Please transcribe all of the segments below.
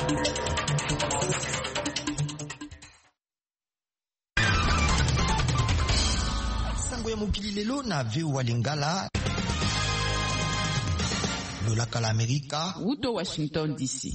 Sango ya mokili lelo na VOA Lingala lolaka la Amerika Uto Washington DC.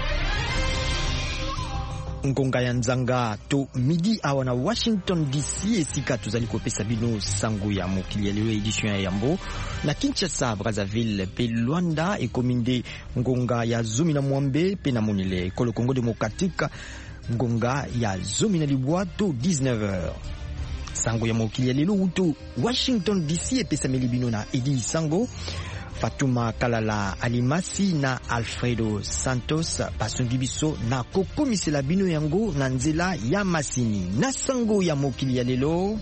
Ngonga ya nzanga to midi awa na Washington DC esika tozali kopesa bino sango ya mokili lelo edition ya yambo na Kinshasa, Brazzaville pe Luanda ekominde ngonga ya zumi na mwambe pe na monile kolo Congo Democratique ngonga ya zumi na libwato 19h. Sango ya mokili lelo uto Washington DC epesa melibino na Edi Sango, Fatuma Kalala Alimasi na Alfredo Santos basungi biso na kokomisela bino yango na nzela ya masini na sango ya mokili ya lelo.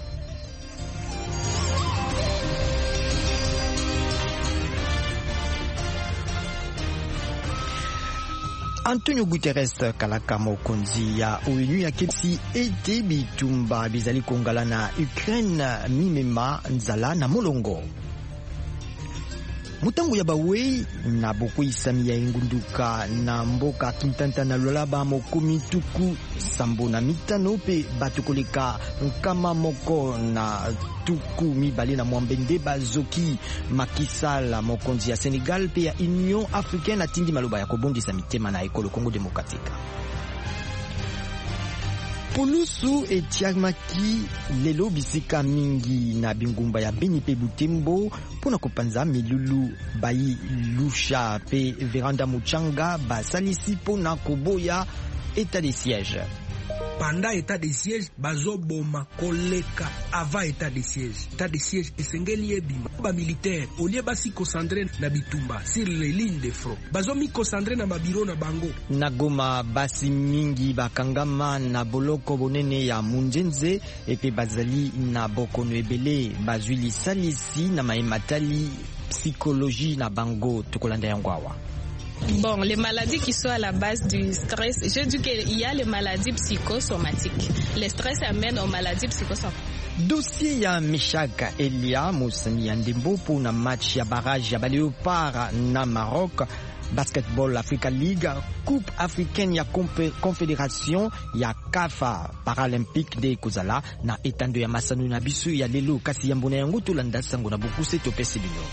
Antonio Guterres kalaka mokonzi ya ONU ya kepsi ete bitumba bizali kongala na Ukraine mimema nzala na molongo. Mutangu ya bawei na boko isami ya ingunduka na mboka Kintanta na Lualaba mokomi tuku sambo na mitano pe batukoleka nkama moko na tuku mibale na mwambende bazoki makisala mokonzi ya Senegal pe ya Union Africaine atindi maloba ya kobondisa mitema na ekolo Congo Democratique. Pulusu etiamaki lelo bisika mingi na bingumba ya Beni pe Butembo pona kopanza milulu bayi lusha pe Veranda Muchanga basalisi pona koboya état de siège. Pendant état de siège bazo boma koleka avant état de siège. État de siège esengeli ebima ba militaire olie basi concentré na bitumba sur les lignes de front. Bazo mi concentré na mabiro na bango. Na Goma basi mingi bakangama na boloko bonene ya Munjenze epe bazali na bokono ebele bazwili salisi na maimatali psychologie na bango tukolanda yangwawa. Bon, les maladies qui sont à la base du stress, je dis qu'il y a les maladies psychosomatiques. Le stress amène aux maladies psychosomatiques. Dossier ya Meshaka Elia Moussani ya Ndembo pour na match ya barrage ya Léopard na Maroc, Basketball Africa League, Coupe africaine ya Confédération ya Kafa Paralympique de Kozala na etando ya Masanu na bisu ya lelo kasi ya mbona yango tolanda sango na bokuse topesi bino.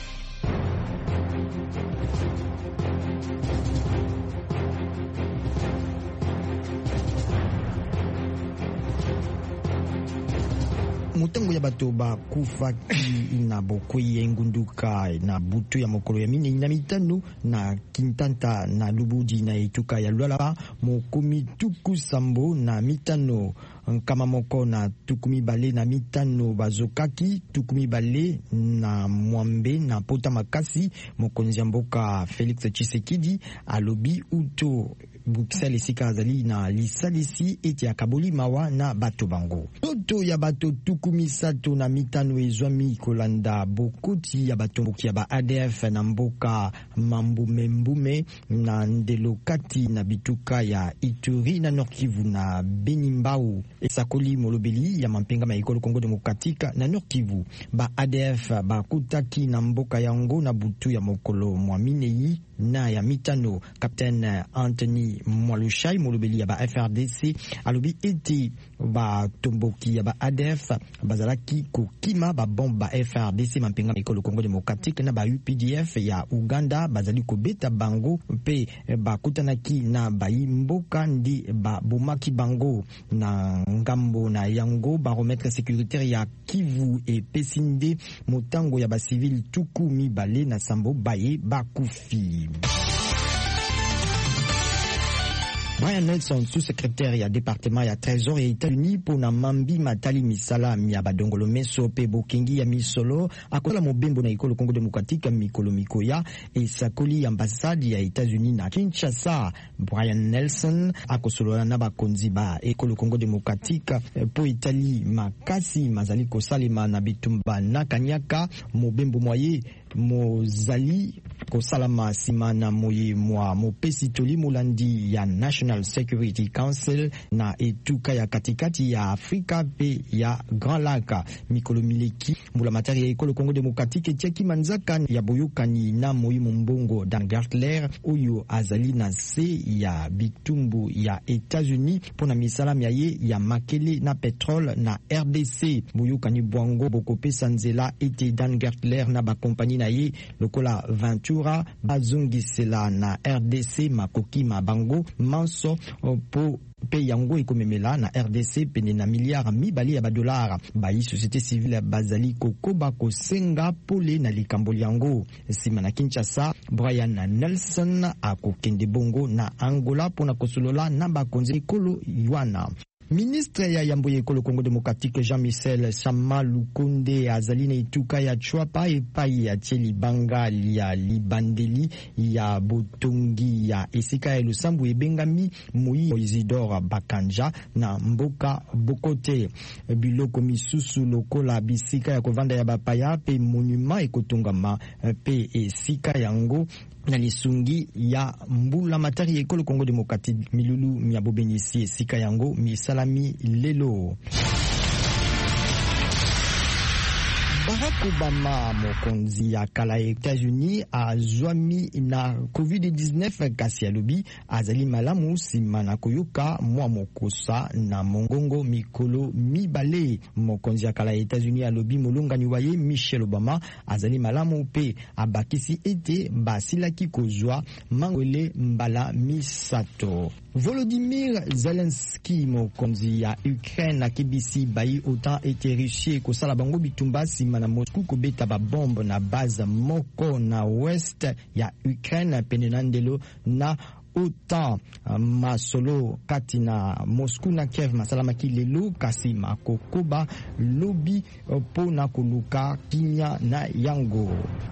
Mutango ya bato ba kufaki na bokoi ya ngunduka na butu ya mokolo ya mine na mitano na Kintanta na Lubudi na etuka ya Lualaba mokomi tuku sambo na mitano nkama moko na tukumi bale na mitano bazokaki tukumi bale na mwambe na pota makasi mokonzi ya mboka Felix Tshisekedi alobi uto Buxel esika azali na lisalisi eti akaboli mawa na bato bango. Toto ya bato tukumi sato na mitano ezwami kolanda bokoti ya bato mboki ya ba ADF na mboka Mambume na ndelokati na bituka ya Ituri na Nord Kivu na Benimbau esakoli molobeli ya mampenga ma ekolo Congo Democratique na Nord Kivu. Ba ADF bakutaki na mboka yango na butu ya mokolo mwaminei na ya mitano. Capitaine Anthony Mwalushai molobeli ya ba FRDC alobi eti ba tomboki ya ba ADF bazalaki kokima ba bomba FRDC mampenga ekolo Congo Democratique na ba UPDF ya Uganda bazali kobeta bango mpe bakutanaki na bayimboka ndi ba bomaki bango na ngambo na yango barometre sécuritaire ya Kivu e pesinde motango ya ba civil tuku mibale na sambo baye bakufi. Brian Nelson, sous-secrétaire ya département ya trésor ya États-Unis pour na mambi matali misala ya badongolo meso pe bokengi ya misolo akola mobembo na ekolo Congo Democratique mikolo mikoya e sakoli ambassade ya États-Unis na Kinshasa. Brian Nelson akosolola na bakonzi ba ekolo Congo Democratique po Italie makasi mazali kosalema na bitumba na kanyaka mobembo moye mozali kosalama simana moye mwa mopesi toli mulandi ya National Security Council na etuka ya katikati ya Afrika pe ya Grand Lac. Mikolo mileki mula matari ya ekolo Congo Demokratike Tiaki Manzaka ya boyokani na moye mbongo Dan Gertler oyo azali na se ya bitumbu ya Etats-Unis pona misala miaye ya makele na petrole na RDC. Boyokani bwango bokopesa nzela ete Dan Gertler na ba kompani na ye lokola Ventura bazongisela na RDC makoki mabango manso po pe yango ikomemela na RDC pene na miliard mibali ya badolara. Bayi société civile bazali kokoba kosenga pole na likambo yango. Sima na Kinshasa, Brian Nelson akokende bongo na Angola pona kosolola na bakonzi ekolo Yuana. Ministre ya Yambo Ekolo Congo Demokratike Jean-Michel Sama Lukonde azali na ituka ya Chwapa epai ya Tsheli Bangali ya Libandeli ya Botongi ya esika ya Lusambu ebengami Moyi Isidore Bakanja na Mboka Bokote. Biloko misusu lokola bisika ya kovanda ya bapaya pe monument ekotongama pe esika yango na lisungi ya mbula matari ekolo Congo Demokratike milulu miabobenisi esika yango misalami lelo. Barack Obama mokonzi ya kala Etats-Unis azwami na COVID-19 kasi alobi azali malamu sima na koyoka mwa mokosa na mongongo mikolo mibale. Mokonzi ya kala Etats-Unis alobi molongani waye Michelle Obama azali malamu pe abakisi ete basilaki kozwa mangwele mbala misato. Volodymyr Zelensky mokonzi ya Ukraine akibisi bayi OTAN ete Russie kosala bango bitumba sima na Moscou kobeta ba bombe na base moko na west ya Ukraine pene na ndelo na OTAN. Masolo kati na Moscou na Kiev masalamaki lelo kasi makokoba lobi po na koluka kimia na yango.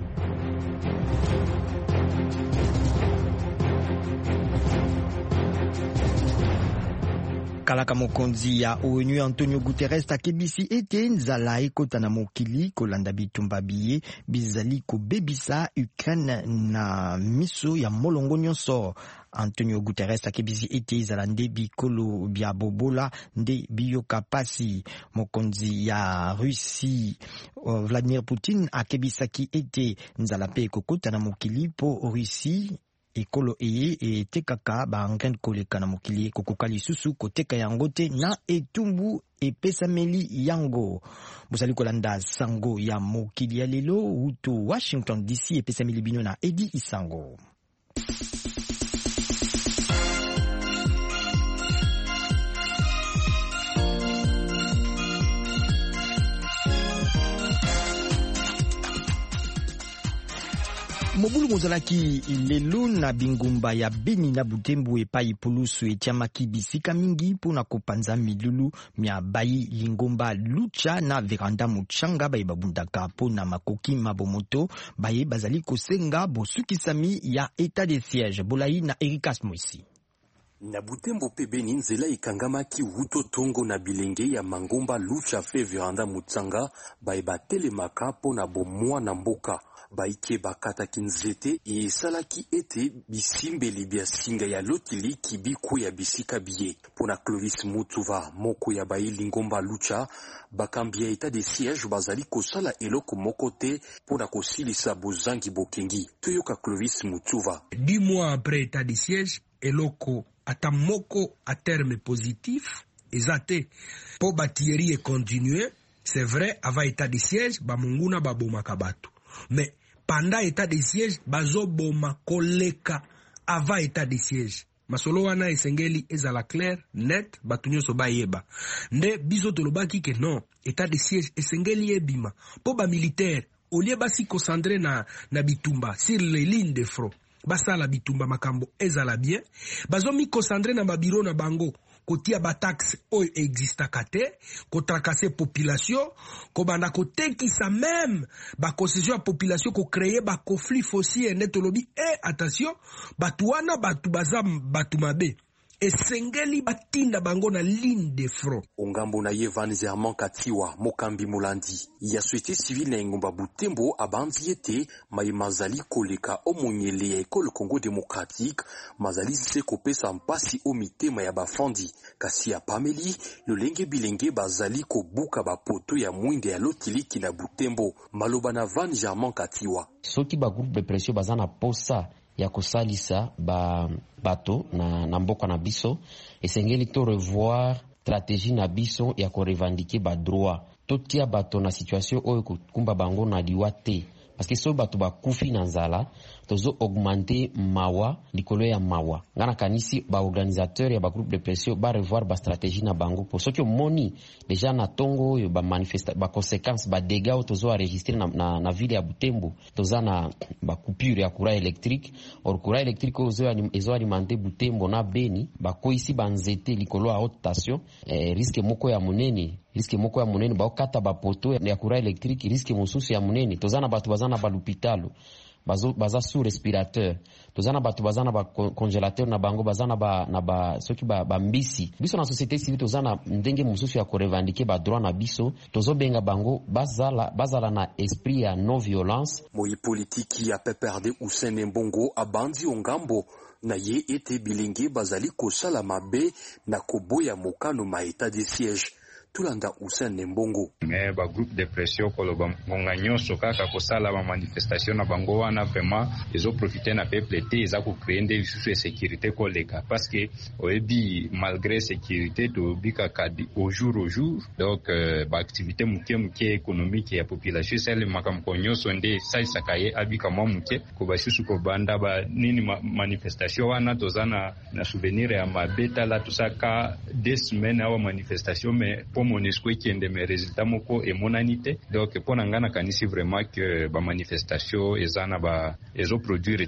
Kalaka mokonzi ya ONU Antonio Guterres akebisi ete nzala ekota na mokili kolanda bitumba biye bizali kobebisa Ukraine na miso ya molongo nyonso. Antonio Guterres akebisi ete izala nde bikolo bya bobola nde biyoka pasi. Mokonzi ya Russie Vladimir Putin akebisaki ete nzala pe ekokota na mokili po Russie ekolo eye etekaka baangren koleka na mokili kokoka lisusu koteka yango te na etumbu epesameli yango. Bozali kolanda sango ya mokili ya lelo uto Washington DC epesameli bino na Edi Isango. Mobulu mozalaki lelo na bingumba ya Beni na Butembo epai pulusu etiamaki bisika mingi pona kopanza milulu mia bayi lingomba lucha na veranda muchanga baye babundaka pona makoki mabomoto baye bazali kosenga bosukisami ya état de siège. Bolai na Erikas Moisi. Na Butembo pe Beni nzela ikangamaki wuto tongo na bilenge ya mangomba lucha fe veranda muchanga baye batelemaka pona bomwa na mboka. Baike bakata kinzete esalaki ete bisimbeli bia singa ya lotili kibiku ya bisika biye. Pona Clovis Mutuva moko ya bayi lingomba lucha bakambia état de siège bazali kosala eloko mokote pona kosilisa bozangi bokengi. Toyoka Clovis Mutuva. 10 mois après état de siège eloko ata moko a terme positif ezate po batieri et continuer. C'est vrai avant état de siège ba munguna ba bomaka bato. Mais pendant état de siège bazo boma koleka avant état de siège. Masolo wana esengeli ezala clair net batu nyonso bayeba. Nde biso tolobaki ke non état de siège esengeli ebima po ba militaire olie basi concentré na bitumba sur les lignes de front. Basala bitumba makambo ezala bien. Bazo mi concentré na babiro na bango. Kotia ba taxe oyo existaka te, ko tracasser population, ko banda ko tekisa même ba concession à population ko créer ba conflit foncier netolobi attention, batu wana batu bazam batu mabe. esengeli batinda bango na ligne de front. Ongambo na Yevan Zerman Katiwa Mokambi Mulandi ya société civile na Engumba Butembo abandi ete mai mazali koleka omonyele ya ekole Congo démocratique mazali se kopesa mpasi o mitema ya bafandi kasi ya pameli lolenge bilenge bazali kobuka bapoto ya mwinde ya lotiliki na Butembo maloba na Van Germain Katiwa soki ba groupe de pression bazana posa ya kosalisa bato na mboka na biso esengeli to revoir stratégie na biso ya ko revendiquer ba droit totia bato na situation oyo kumba bango na liwa te parce que so bato bakufi na nzala tozo augmenter mawa likolo ya mawa ngana kanisi ba organisateur ya ba groupe de pression ba revoir ba stratégie na bango pour soki moni déjà na tongo yo ba manifesta ba conséquences ba dégâts tozo enregistrer na ville ya Butembo toza na ba coupure ya courant électrique or courant électrique ozo alimenter Butembo na Beni ba ko ici ba nzete likolo ya haute tension risque moko ya monene ba okata ba poto ya courant électrique risque mosusu ya monene toza na bato bazana ba l'hôpital baza sous respirateur tozana bato bazana ba congélateur na bango bazana ba soki ba mbisi biso na société civile tozana ndenge mususu ya ko revendiquer ba droit na biso tozo benga bango bazala na esprit ya non violence moi politique ya PPRD Usene Mbongo abandi ongambo na ye ete bilenge bazali kosala mabe na koboya mokano ma état de siège tulanda Usene Mbongo mais ba groupe de pression koloba ngonga nyonso kaka kosala ba manifestation na bango wana vraiment ezo profiter na peuple te eza ko créer des sous sécurité koleka parce que oebi malgré sécurité to bika kadi au jour donc ba activité muke économique ya population celle makam nyonso nde sai sakaye abika mwa muke ko ba shusu ko banda ba nini manifestation wana tozana na souvenir ya mabeta la tusaka 2 semaines à manifestation mais pour MONUSCO qui ende mes résultats moko et monanité donc pour ngana kanisi vraiment que ba manifestation ezana ba ezo produire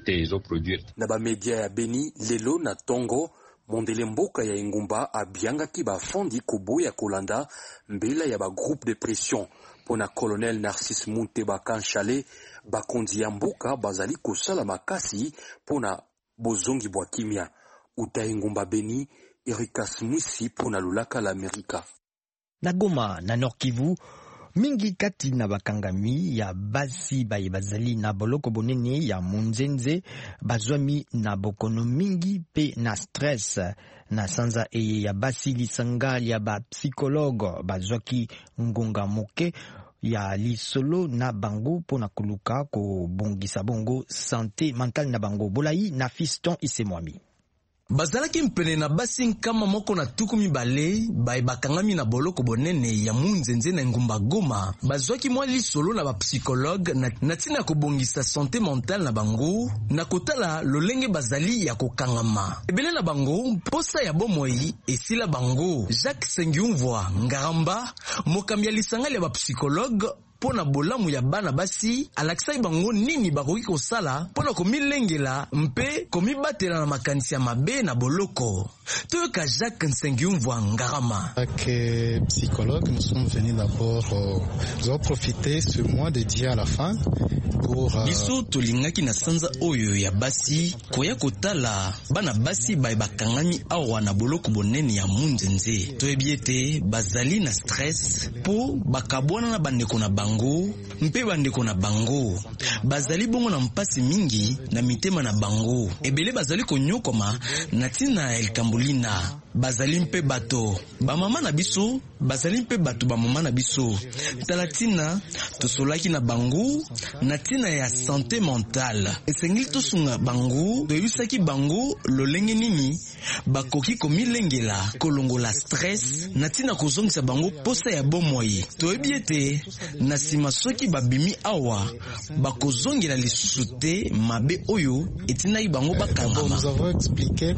na ba media ya Beni lelo na Tongo mondele mboka ya Engumba abianga ki ba fondi koboya kolanda mbela ya ba groupe de pression pona colonel Narcisse Munteba Kanchale bakondi ya mboka bazali kosala makasi pona bozongi bwa kimia uta Engumba Beni Erikas Mwisi pona lulaka la Amerika na Goma na Nord Kivu mingi kati na bakangami ya basi baye bazali na boloko bonene ya munzenze bazwami na bokono mingi pe na stress na sanza ya basi lisanga ya ba psychologue bazwaki ngonga moke ya lisolo na bango pona kuluka ko bongisa bongo santé mentale na bango bolai na Fiston Isemwami bazalaki mpene na basi nkama moko na tuku mibale baye bakangami na boloko bonene ya munzenze na Engumba Goma bazwaki mwa lisolo na ba psychologue na tina kobongisa santé mentale na bango na kotala lolenge bazali ya kokangama ebele na bango posa ya bomoi esila bango Jacques Sengiumvwa Ngaramba mokambi ya lisangali ya ba psychologue pona bolamu ya bana basi alakisai bango nini bakoki kosala pona komilengela mpe komibatela na makanisi ya mabe na boloko toyoka Jacques Nsengiumvwa Ngarama que psychologue nous sommes venus d'abord nous avons profité ce mois dédié à la fin pour biso tolingaki na sanza oyo ya basi koya kotala bana basi baye bakangami awa na boloko bonene ya munzenze toyebi ete bazali na stress po bakabwana na bandeko na bango mpe bandeko na bango bazali bongo na mpasi mingi na mitema na bango ebele bazali konyokoma na tina elkambulina bazali mpe bato bamama na biso bazali mpe bato bamama na biso talatina tosolaki na bango na tina ya santé mentale esengeli tosunga bango toyebisaki bango lolenge nini bakoki komilengela kolongola stress na tina kozongisa bango posa ya bomoi toyebi ete na sima soki babimi awa bakozongela lisusu te mabe oyo etinaki bango bakangama. Nous avons expliqué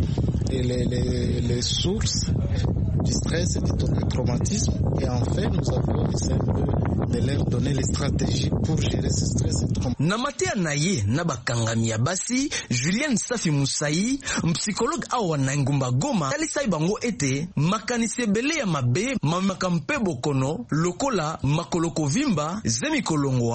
les sources du stress et du traumatisme et en fait nous avons essayé de leur donner les stratégies pour gérer ce stress et traumatisme. Na matea na ye na bakangami ya basi Julien Safi Musai psychologue awa na Engumba Goma talisai bango ete makanisi ebele ya mabe mamaka mpe bokono lokola makoloko vimba zemi kolongwa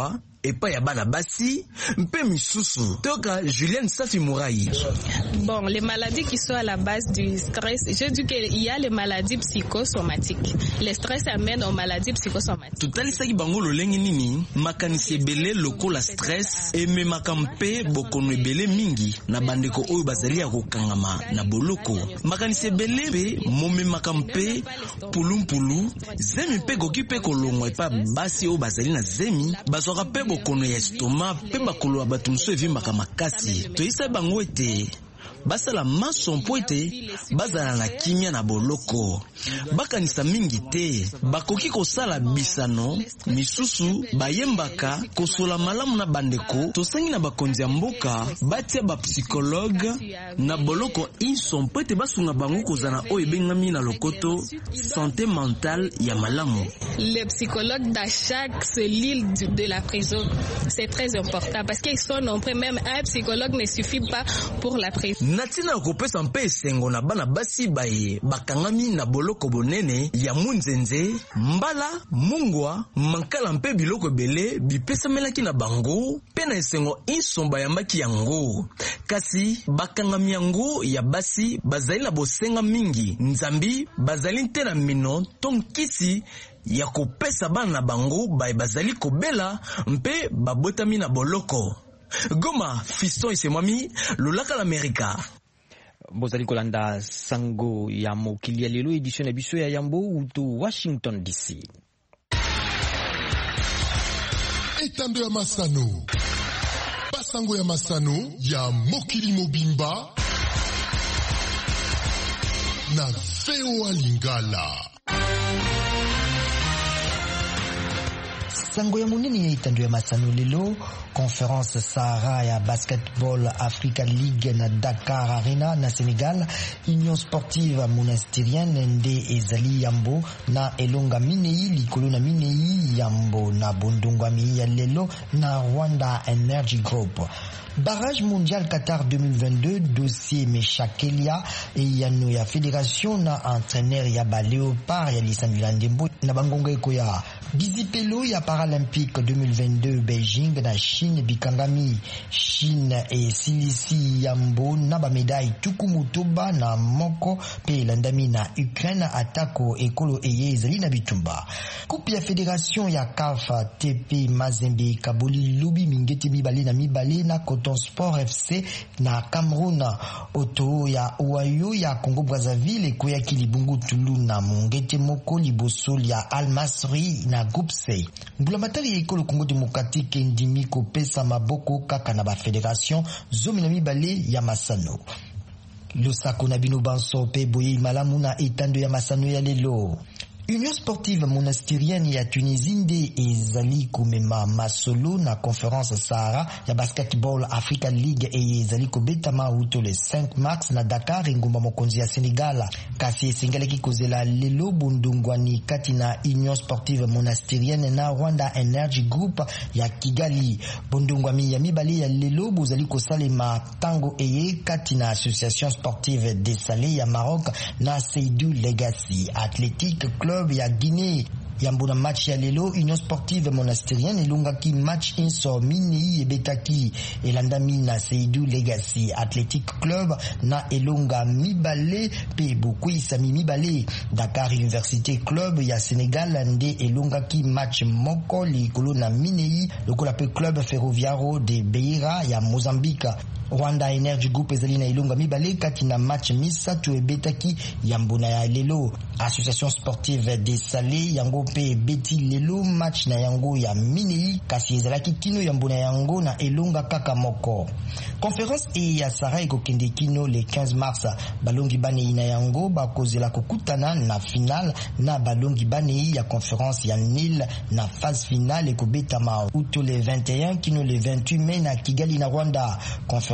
epa ya bana basi mpe misusu. Toka Julienne Safi Mouraï. Bon, les maladies qui sont à la base du stress, je dis qu'il y a les maladies psychosomatiques. Le stress amène aux maladies psychosomatiques. Tutalisaki bango lolenge nini makanisi ebele lokola stress ememaka mpe bokono ebele mingi na bandeko oyo bazali ya kokangama na boloko. Makanisi ebele mpe momemaka mpe pulumpulu zemi mpe goki mpe kolongwa epa basi oyo bazali na zemi bazwaka mpe bokono ya estoma mpe bakolo ya bato mosusu evimbaka makasi. Toyisa bango ete basala maso mpo ete bazala na kimia na boloko. Bakanisa mingi te bakoki kosala bisano misusu bayembaka kosola malamu na bandeko. Tosengi na bakonzi ya mboka batia bapsikologue na boloko inso mpo ete basunga bango kozala oyo ebengami na lokoto santé mentale ya malamu. Les psychologues dans chaque cellule de la prison, c'est très important parce qu'ils sont nombreux. Même un psychologue ne suffit pas pour la prison. Natina kopesa mpe esengo na bana basi baye bakangami na boloko bonene ya munzenze mbala mungwa mankala mpe biloko ebele bipesamelaki na bango mpe na esengo insomba yambaki yango. Kasi bakangami yango ya basi bazali na bosenga mingi nzambi bazali te na mino to nkisi ya kopesa bana na bango baye bazali kobela mpe babotami na boloko. Goma, Fiston Isemwami, Lolaka l'América. Bozali kolanda sango ya mokili ya lelo edition ya biso ya Yambo uto Washington DC. Etando ya Masano. Basango ya Masano ya mokili mobimba na VOA Lingala. Sango ya munene ya itando ya Masano lelo, Conférence Sahara ya Basketball Africa League na Dakar Arena na Senegal, Union Sportive Monastirienne nde ezali Yambo na elonga minei likolo na minei Yambo na bondongwami ya lelo na Rwanda Energy Group. Barrage mondial Qatar 2022, dossier Meshakelia et yano ya fédération na entraîneur ya ba Léopard ya Lisandula Ndembo na bangonga ekoya. Bizipelo ya Paralympique 2022 Beijing na Chine bikangami Chine et Silisi Yambo na ba médaille tukumutoba na moko pe landami na Ukraine atako ekolo eye ezali na bitumba. Coupe ya fédération ya CAF TP Mazembe Kaboli Lubi Mingeti mibale na mibale na Coton Sport FC na Cameroun. Oto ya Oayo ya Congo Brazzaville ekoya kilibungu Tulu na Mongete moko liboso ya Al Masri na Groupe C. Mbulamatari ya ekolo Congo Démocratique ndimi kopesa maboko kaka na ba fédération zomi na mibale ya Masano. Losako na bino banso pe boye malamu na etando ya Masano ya lelo. Union Sportive Monastirienne ya Tunisie nde ezali kumema masolo na Conférence Sahara ya Basketball Africa League e ezali kobetama uto le 5 mars na Dakar ngumba mokonzi ya Senegal. Kasi esengelaki kozela lelo bundungwani kati na Union Sportive Monastirienne na Rwanda Energy Group ya Kigali. Bundungwami ya mibale ya lelo bozali kosalema tango eye kati na Association Sportive des Salés ya Maroc na Seydou Legacy Athletic Club ya Guinée. Yambuna match ya lelo Union Sportive Monastirienne elongaki match inso minei ebetaki elandami na Seydou Legacy Athletic Club na elonga mibale pe bokwisa mibale. Dakar Université Club ya Sénégal nde elongaki match moko likolo na minei lokola pe Club Ferroviario de Beira ya Mozambique. Rwanda Energy Group ezali na ilonga mibale kati na match misatu ebetaki yambuna ya lelo. Association Sportive des Salés yango pe beti lelo match na yango ya minei kasi ezalaki kino yambuna yango na elonga kaka moko. Conférence e ya Sahara ekokende kino le 15 mars. Balongi banei na yango bakozela kokutana na final na balongi banei ya Conférence ya Nil na phase finale ekobetama uto le 21 kino le 28 mai na Kigali na Rwanda. Conférence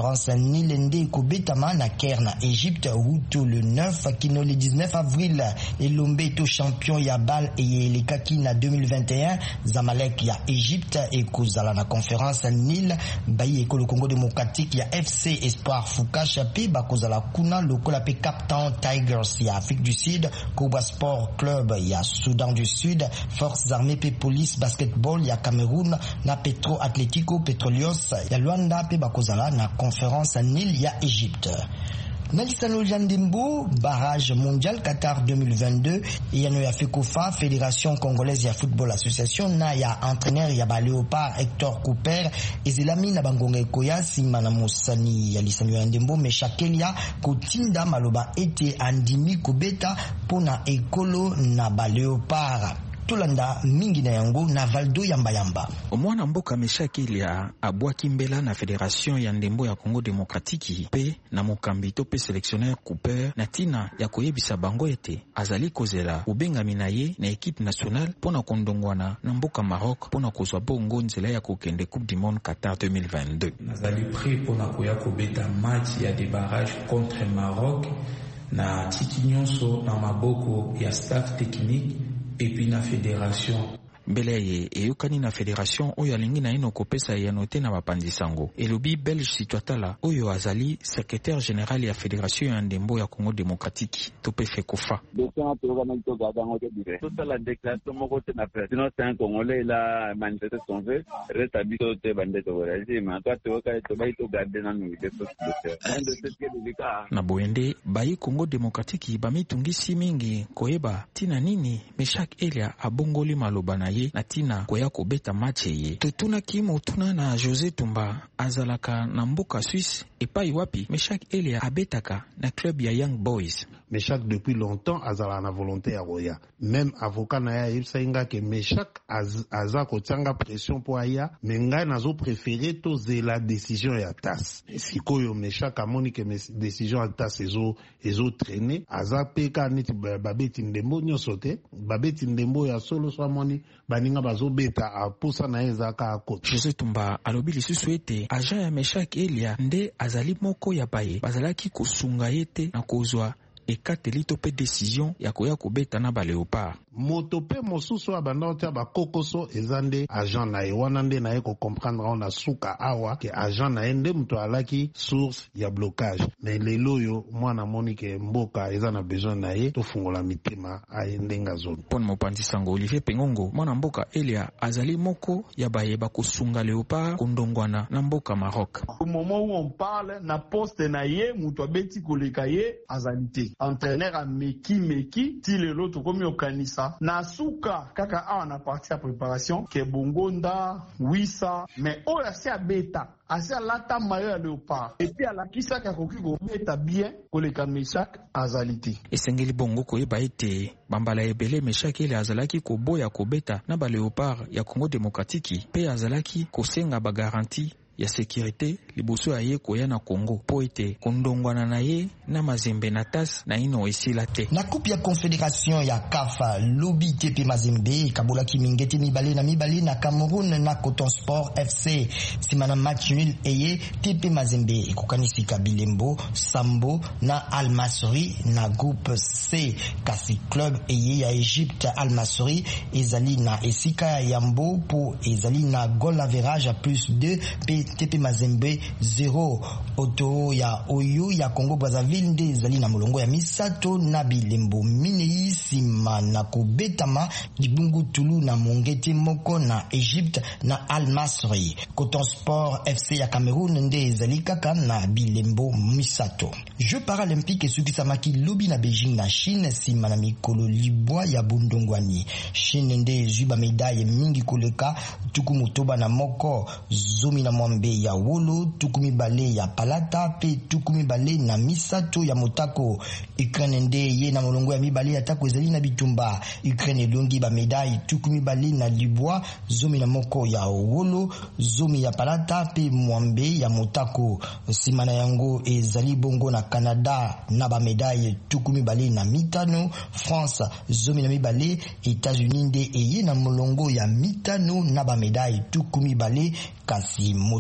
conférence Nilende Kobetama na Caire na Égypte Hutu le 9 kino le 19 avril Elombe to champion ya bal et les kaki na 2021 Zamalek ya Égypte et kozala na conférence Nil bayi ekolo Congo démocratique ya FC Espoir Fouka Chapé bakozala kuna lokola pe Cap Town Tigers ya Afrique du Sud, Cobra Sport Club ya Soudan du Sud, Forces armées pe Police Basketball ya Cameroun na Petro Atlético Petroleos ya Luanda pe bakozala na conférence Nil ya Égypte. Nalisano Jandimbo, barrage mondial Qatar 2022, yano ya FECOFA, Fédération Congolaise ya Football Association, na ya entraîneur ya ba Léopard Hector Cooper, ezilami na bangonga ekoya simana musani ya Lisano Jandimbo, meshakelia kotinda maloba ete andimi kobeta pona ekolo na ba Léopard. Tulanda mingi na yango na Valdo Yamba. Omwana mboka meshakelia abwaki mbela na Fédération ya ndembo ya Congo Démocratique pe na mokambi to pe sélectionneur Cooper na tina ya koyebisa bango ete azali kozela ubengami na ye na équipe nationale pona kondongwana na mboka Maroc pona kozwa bongo nzela ya kokende Coupe du Monde Qatar 2022. Nazali prêt pona koya kobeta match ya des barrages contre Maroc na tiki nyonso na maboko ya staff technique et puis la fédération. Mbele eyokani na fédération oyo alingi na ino kopesa ya note na bapandisango. Elobi Belge Situatala oyo azali secrétaire général ya fédération ya ndembo ya Congo démocratique tope FECOFA. La déclaration moko te na président c'est un Congolais la manifesté son vœu rétabli te bande to voyager mais toi te oka to ba to garder na nous de na boende bayi Congo démocratique bamitungisi mingi koyeba tina nini Meshak Elia abongoli maloba na ye na tina koya kobeta match ye. Totuna kimo tuna na José Tumba azalaka na mboka Suisse epai wapi Meshak Elia abetaka na club ya Young Boys. Meshak depuis longtemps azala na volonté ya roya. Même avocat na ya yebsainga ke Meshak aza kotianga pression po aya mais ngai nazo préférer to la décision ya TAS. Sikoyo Meshak amoni ke décision ya TAS ezo traîner aza peka neti babeti ndembo nyosote babeti ndembo ya solo so amoni baninga bazobeta aposa na ezaka akota. José Tumba alobi lisusu ete agent ya Meshak Elia nde azali moko ya baye bazalaki kosunga yete na kozwa ekateli to pe décision ya koya kobeta na ba Léopard. Moto pe mosusu abandonta ba kokoso ezande agent na wana nde na eko comprendre on a suka awa ke agent na ende mto alaki source ya blocage mais lelo yo mwana monike mboka ezana besoin na ye to fungola mitema aende ngazoni. Pon mopandi sango Olivier Pengongo mwana mboka Elia azali moko ya baye ba kosunga Léopard kondongwana na mboka Maroc. Au moment où on parle na poste na ye muto abeti koleka ye azalité entraîneur a meki ti lelo to komi okanisa na suka kaka awa na partie ya préparation ke bongonda wisa mais oya se abeta ase alata mayo ya Léopard et puis alakisaka koki kobeta bien koleka Meshak azalite. Esengeli bongo koyeba ete bambala ebele Meshak ele azalaki koboya kobeta na ba Léopard ya Congo démocratique pe azalaki kosenga ba garantie ya sécurité liboso ya ye koya na Congo po ete kondongwana na ye na mazembe na TAS na ino esila te. Na coupe ya confédération ya CAF lobi TP Mazembe kabola kimingeti mibale na Cameroun na Coton Sport FC simana match nul eye TP Mazembe ekokanisi Bilembo Sambo na Al Masry na groupe C kasi club eye ya Égypte Al Masry ezali na esika ya Yambo po ezali na goal average à +2 TP Mazembe 0 Oto ya Oyo ya Congo Brazzaville nde ezali na molongo ya misato na Bilembo minei sima na kobetama libungu tulu na mongete moko na Égypte na Al Masry. Coton Sport FC ya Cameroun nde ezali kaka na Bilembo misato. Jeux paralympiques esukisamaki lobi na Beijing na Chine sima na mikolo libwa ya bundongwani. Chine nde ezwi ba medaille mingi koleka tuku motoba na moko zomi na mwambe ya wolo tukumi bale ya palata pe tukumi bale na misato ya motako. Ukraine nde ye na molongo ya mibale ya tako ezali na bitumba. Ukraine elongi ba medaille tukumi bale na libwa zomi na moko ya wolo zomi ya palata pe mwambe ya motako. Sima na yango ezali bongo na Canada na ba medaille tukumi bale na mitano. France zomi na mibale. États-Unis nde eye na molongo ya mitano na ba medaille tukumi bale kasi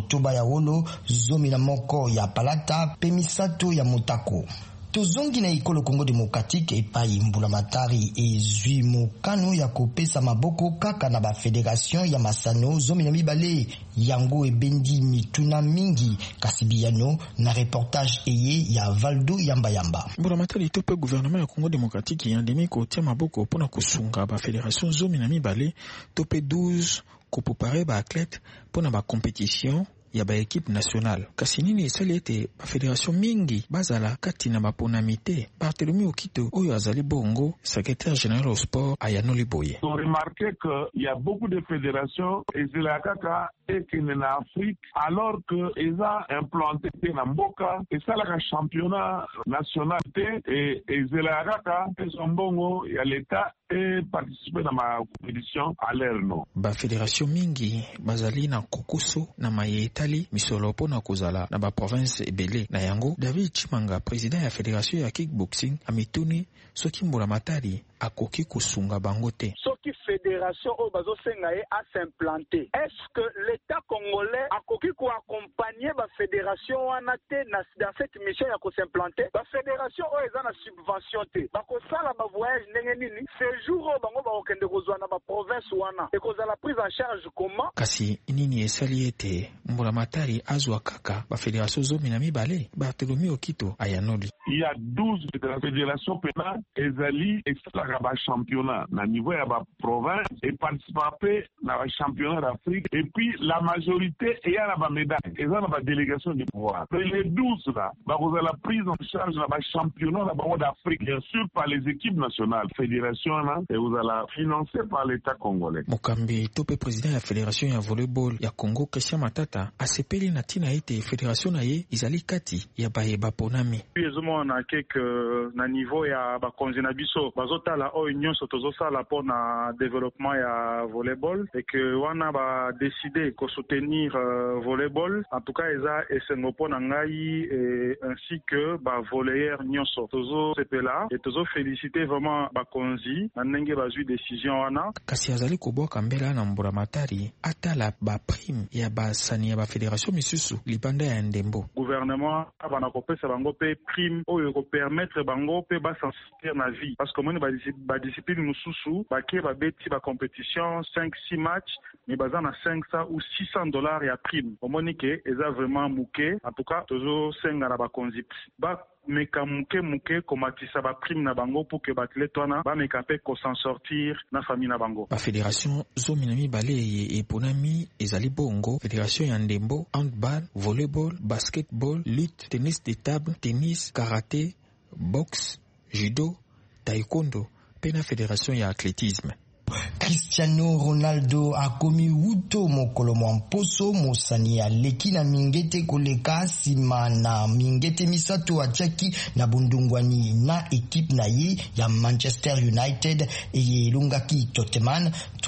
motoba ya wolo, zomi na moko ya palata, pemisato ya motako. Tozongi na ikolo Congo Démocratique epai mbulamatari ezwi mokano ya kopesa maboko kaka na ba fédération ya masano zomi na mibale yango ebendi mituna mingi kasibiyano na reportage eye ya Valdo Yamba. Mbulamatari tope gouvernement ya Congo Démocratique yandemi kotia maboko pona kosunga ba fédération zomi na mibale tope 12 ko préparer ba athlète pona ba compétition ya ba équipe nationale. Kasi nini esali ete ba fédération mingi bazala kati na baponamite. Barthélemy Okito oyo azali bongo secrétaire général au sport ayanoli boye. On remarquait qu'il y a beaucoup de fédérations ezelakaka ekene na Afrique alors que eza implanté na mboka esalaka championnat national te ezelakaka ezombongo ya l'état et participer dans ma compétition à l'air non. Ba fédération mingi bazali na kokoso na mayetali misolo pona kozala na ba province ebele na yango. David Chimanga président ya fédération ya kickboxing amituni soki mbulamatari akoki kusunga bango te. Soki fédération o bazo senga e a s'implanter. Est-ce que l'état congolais akoki ko accompagner ba fédération wana te dans cette mission ya ko s'implanter? Ba fédération o eza na subvention te. Ba ko sala ba voyage ndenge nini? Séjour o bango ba okende kozwa na ba province wana. E ko la prise en charge comment? Kasi nini esali ete mbulamatari azwa kaka ba fédération zomi na mibale. Barthélemy Okito ayanoli. Il y a 12 fédérations pénales ezali extra ba championnat na niveau ya ba province et participer na ba championnat d'Afrique et puis la majorité et ya ba médaille et ça na ba délégation du pouvoir. Les 12 là ba vous la prise en charge na ba championnat d'Afrique bien sûr par les équipes nationales fédération là et vous allez financé par l'état congolais. Mokambi tope président ya fédération ya volleyball ya Congo Christian Matata asepeli na tina ete fédération na ye izali kati ya ba ponami. Ezomo na quelque na niveau ya ba konzina biso bazota la union sotozosala pour na développement ya volleyball et que wana ba décider ko soutenir volleyball en tout cas eza esengo pona ngai ainsi que ba volleyeur nyonso tozo sepela et tozo féliciter vraiment ba konzi na ndenge bazui décision wana. Kasi azali koboka mbela na mbulamatari atala ba prime ya ba sani ya ba fédération misusu libanda ya ndembo. Gouvernement abana kopesa bango pe prime oyo ko permettre bango pe ba sensibiliser na vie parce que moni ba discipline mususu bakie ba beti ba compétition 5-6 matchs mais baza na $500 ou $600 ya prime. Omoni ke eza vraiment muke en tout cas tozo senga na ba konzi ba meka muke komatisa ba prime na bango pour que bathlète wana ba meka pe ko s'en sortir na famille na bango. Ba fédération zomi na mibale ye eponami ezali bongo fédération ya ndembo, handball, volleyball, basketball, lutte, tennis de table, tennis, karaté, boxe, judo, taekwondo, pena fédération ya athlétisme. Cristiano Ronaldo akomi wuto mokolo mwa mposo mosani ya leki na mingete koleka sima na mingete misato atiaki na bundungwani na ekipe na ye ya Manchester United eye elungaki Tottenham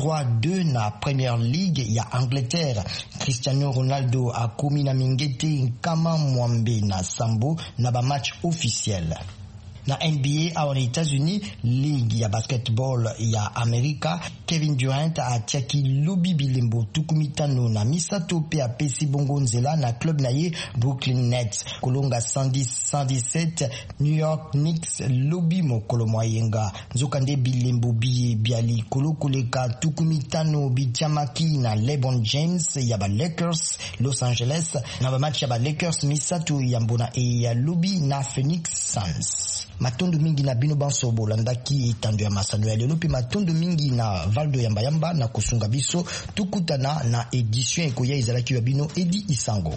3-2 na Premier League ya Angleterre. Cristiano Ronaldo akomi na mingete nkama mwambe na sambo na ba match officiel. Na NBA awa na États-Unis, ligue ya basketball ya Amerika, Kevin Durant atiaki lobi bilembo tukumitano na misato pe apesi bongo nzela na club na ye Brooklyn Nets. Kolonga 110-117 New York Knicks lobi mokolo mwayenga. Nzokande bilembo biye biali kolokoleka tukumitano bitiamaki na LeBron James ya ba Lakers Los Angeles na ba match ya ba Lakers misato ya mbona e ya lobi na Phoenix Suns. Matondo mingi na bino banso bolandaki etando ya masano ya lelo pe matondo mingi na Valdo Yamba na kusunga biso tukutana na édition ekoya ezalaki ya bino Edi Isango.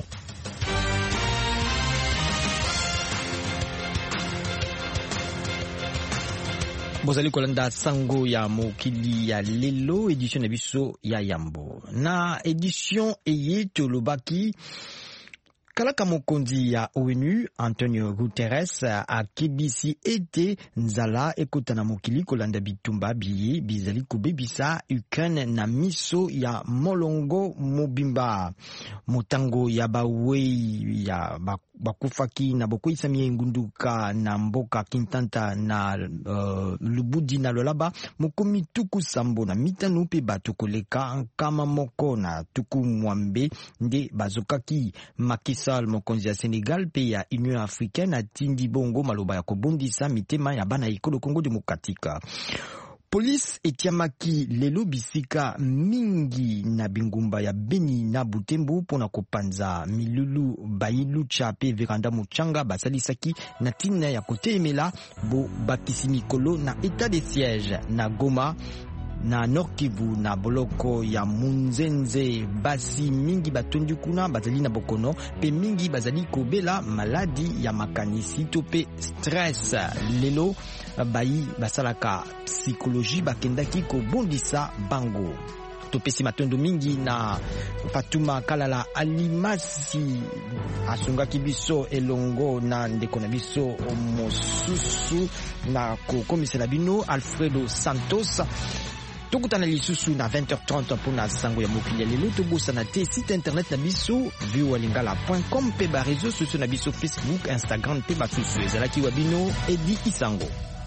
Bozali kolanda sango ya mokili ya lelo édition na biso ya Yambo. Na édition eye tolobaki kalaka mokonzi ya ONU Antonio Guterres akebisi ete nzala ekotana mokili kolanda bitumba biye bizali kobebisa Ukraine na miso ya molongo mobimba motango ya bawei ya bakufaki na bokwisa miengunduka na mboka Kintanta na Lubudi na Lolaba mokomi tuku sambo na mitano pe bato koleka kama moko na tuku mwambe nde bazokaki Macky Sall mokonzi ya Senegal pe ya Union Africaine atindi bongo maloba ya kobondisa mitema ya bana ekolo Kongo Demokratika. Police etiamaki lelo bisika mingi na bingumba ya Beni na Butembo pona kopanza milulu Bailucha pe Veranda Muchanga basalisaki na tina ya kotemela bo bakisi mikolo na état de siège na Goma na Nord Kivu na boloko ya Munzenze. Basi mingi batondi kuna bazali na bokono pe mingi bazali kobela maladi ya makanisi to pe stress. Lelo bayi basalaka psychologie bakendaki kobondisa bango. Topesi matondo mingi na Fatuma Kalala Alimasi asungaki biso elongo na ndeko na biso mosusu na kokomisela bino Alfredo Santos. Tokutana lisusu na 20h30 pona sango ya mokili lelo tobosana te site internet na biso voalingala.com pe ba réseaux sociaux na biso Facebook, Instagram pe basusu ezalaki wa bino Edi Isango.